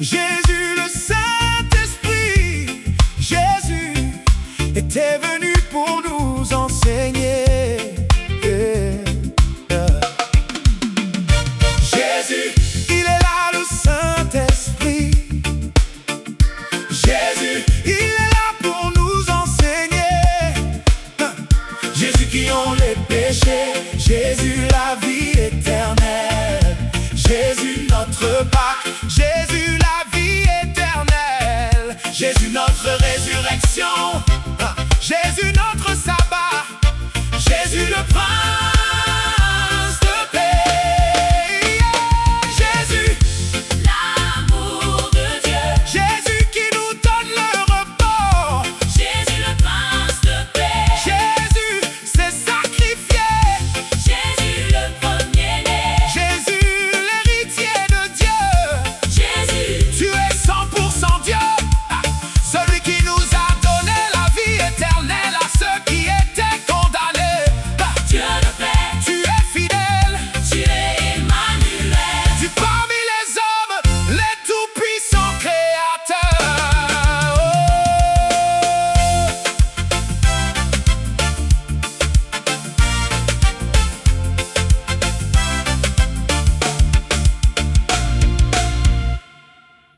Jésus, le Saint-Esprit, Jésus était venu pour nous enseigner. Jésus, il est là, le Saint-Esprit. Jésus, il est là pour nous enseigner. Jésus qui ont les péchés, Jésus la vie éternelle, Jésus notre Pâque, Jésus